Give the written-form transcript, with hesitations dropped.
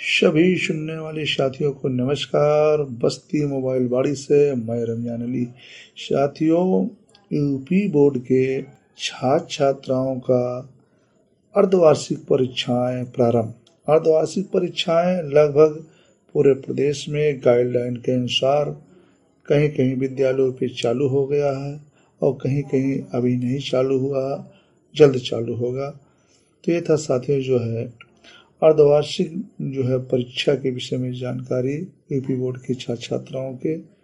सभी सुनने वाले साथियों को नमस्कार। बस्ती मोबाइल बाड़ी से मैं रमजान अली। साथियों, यूपी बोर्ड के छात्र छात्राओं का अर्धवार्षिक परीक्षाएं प्रारंभ। अर्धवार्षिक परीक्षाएं लगभग पूरे प्रदेश में गाइडलाइन के अनुसार कहीं कहीं विद्यालयों पे चालू हो गया है और कहीं कहीं अभी नहीं चालू हुआ, जल्द चालू होगा। तो ये था साथियों जो है अर्धवार्षिक परीक्षा के विषय में जानकारी यूपी बोर्ड के छात्र छात्राओं के।